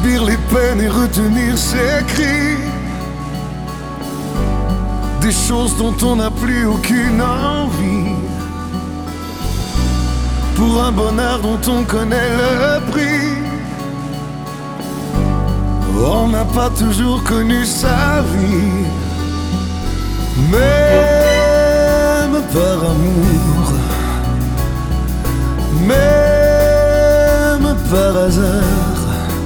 subir les peines et retenir ses cris, des choses dont on n'a plus aucune envie, pour un bonheur dont on connaît le prix. On n'a pas toujours connu sa vie, même par amour, même par hasard.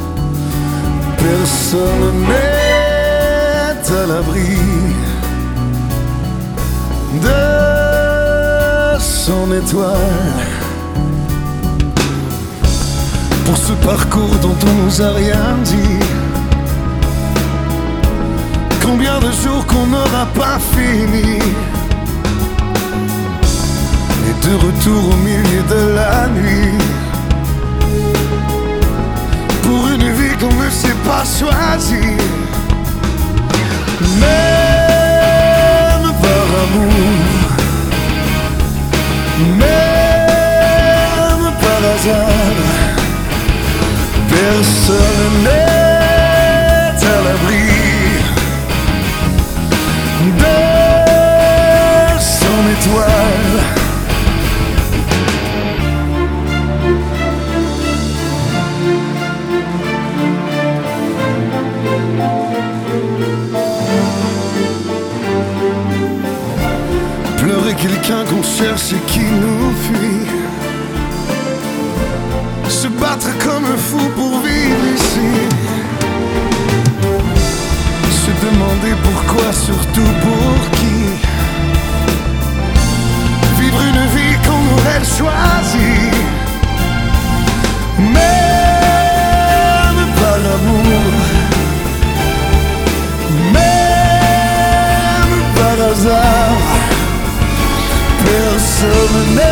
Personne n'est à l'abri de son étoile. Pour ce parcours dont on nous a rien dit, combien de jours qu'on n'aura pas fini, et de retour au milieu de la nuit, pour une vie qu'on ne sait pas choisir. Même par amour, même par hasard, personne n'est à l'abri de son étoile. Pleurer quelqu'un qu'on cherche et qui nous fuit, se battre comme un fou pour vivre ici, se demander pourquoi, surtout pour qui, vivre une vie qu'on aurait choisie, même par l'amour, même par hasard. Personne n'est